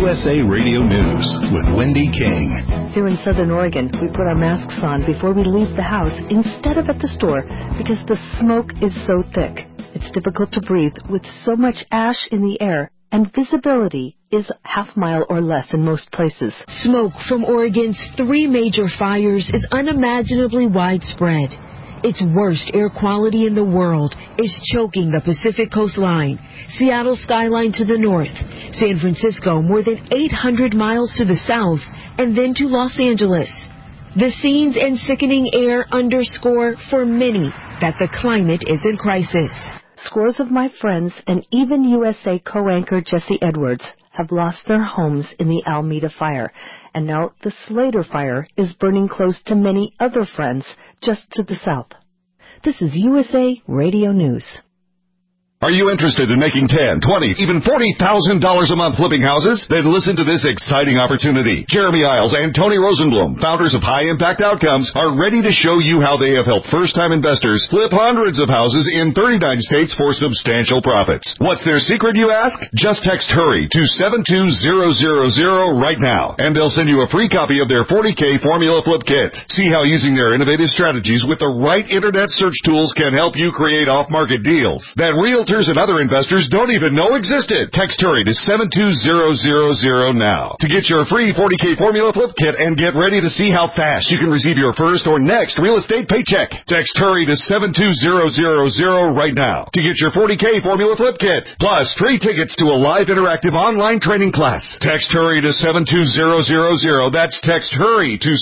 USA Radio News with Wendy King. Here in Southern Oregon, we put our masks on before we leave the house instead of at the store because the smoke is so thick. It's difficult to breathe with so much ash in the air, and visibility is half-mile or less in most places. Smoke from Oregon's 3 major fires is unimaginably widespread. Its worst air quality in the world is choking the Pacific coastline, Seattle skyline to the north, San Francisco more than 800 miles to the south, and then to Los Angeles. The scenes and sickening air underscore for many that the climate is in crisis. Scores of my friends and even USA co-anchor Jesse Edwards have lost their homes in the Alameda fire, and now the Slater fire is burning close to many other friends just to the south. This is USA Radio News. Are you interested in making $10,000, $20,000, even $40,000 a month flipping houses? Then listen to this exciting opportunity. Jeremy Isles and Tony Rosenblum, founders of High Impact Outcomes, are ready to show you how they have helped first-time investors flip hundreds of houses in 39 states for substantial profits. What's their secret, you ask? Just text HURRY to 72000 right now, and they'll send you a free copy of their 40K Formula Flip Kit. See how using their innovative strategies with the right internet search tools can help you create off-market deals that realtors and other investors don't even know existed. Text HURRY to 72000 now to get your free 40K Formula Flip Kit and get ready to see how fast you can receive your first or next real estate paycheck. Text HURRY to 72000 right now to get your 40K Formula Flip Kit, plus free tickets to a live interactive online training class. Text HURRY to 72000. That's text HURRY to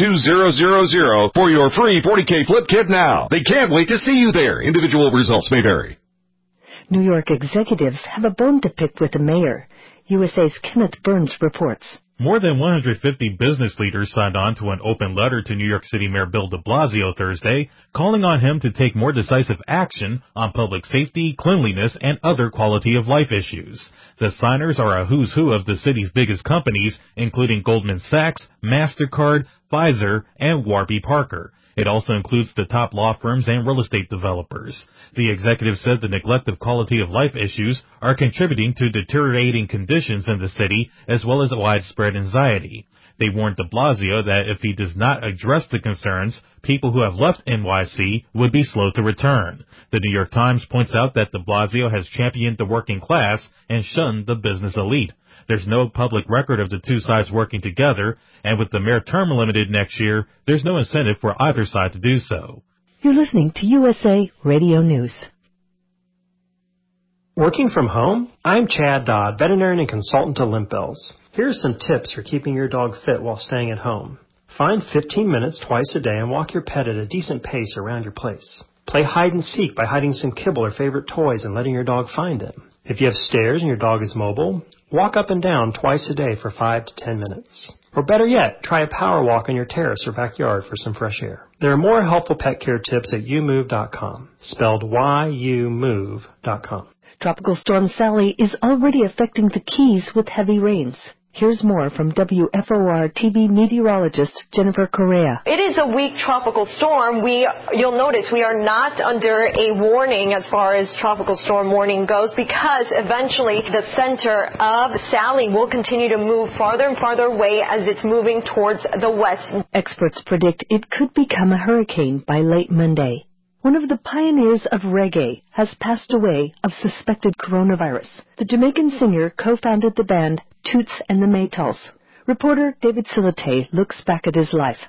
72000 for your free 40K Flip Kit now. They can't wait to see you there. Individual results may vary. New York executives have a bone to pick with the mayor. USA's Kenneth Burns reports. More than 150 business leaders signed on to an open letter to New York City Mayor Bill de Blasio Thursday, calling on him to take more decisive action on public safety, cleanliness, and other quality of life issues. The signers are a who's who of the city's biggest companies, including Goldman Sachs, MasterCard, Pfizer, and Warby Parker. It also includes the top law firms and real estate developers. The executive said the neglect of quality of life issues are contributing to deteriorating conditions in the city as well as widespread anxiety. They warned de Blasio that if he does not address the concerns, people who have left NYC would be slow to return. The New York Times points out that de Blasio has championed the working class and shunned the business elite. There's no public record of the two sides working together, and with the mayor term limited next year, there's no incentive for either side to do so. You're listening to USA Radio News. Working from home? I'm Chad Dodd, veterinarian and consultant to Limp Bells. Here's some tips for keeping your dog fit while staying at home. Find 15 minutes twice a day and walk your pet at a decent pace around your place. Play hide and seek by hiding some kibble or favorite toys and letting your dog find them. If you have stairs and your dog is mobile, walk up and down twice a day for 5 to 10 minutes. Or better yet, try a power walk on your terrace or backyard for some fresh air. There are more helpful pet care tips at youmove.com, spelled YOUMOVE.com. Tropical Storm Sally is already affecting the Keys with heavy rains. Here's more from WFOR TV meteorologist Jennifer Correa. It is a weak tropical storm. You'll notice we are not under a warning as far as tropical storm warning goes because eventually the center of Sally will continue to move farther and farther away as it's moving towards the west. Experts predict it could become a hurricane by late Monday. One of the pioneers of reggae has passed away of suspected coronavirus. The Jamaican singer co-founded the band Toots and the Maytals. Reporter David Silate looks back at his life.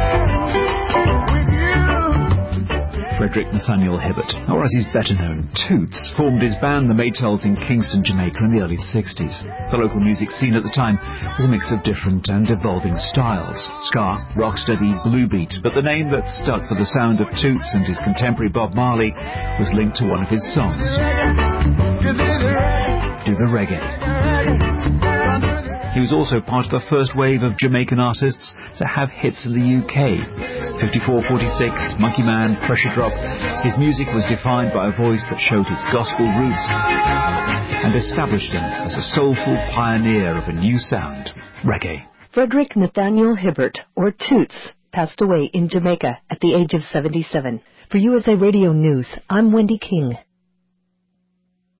Frederick Nathaniel Hibbert, or as he's better known, Toots, formed his band The Maytals in Kingston, Jamaica in the early 60s. The local music scene at the time was a mix of different and evolving styles, ska, rocksteady, blue beat, but the name that stuck for the sound of Toots and his contemporary Bob Marley was linked to one of his songs, Do the Reggae. He was also part of the first wave of Jamaican artists to have hits in the UK. 54-46, Monkey Man, Pressure Drop. His music was defined by a voice that showed his gospel roots and established him as a soulful pioneer of a new sound, reggae. Frederick Nathaniel Hibbert, or Toots, passed away in Jamaica at the age of 77. For USA Radio News, I'm Wendy King.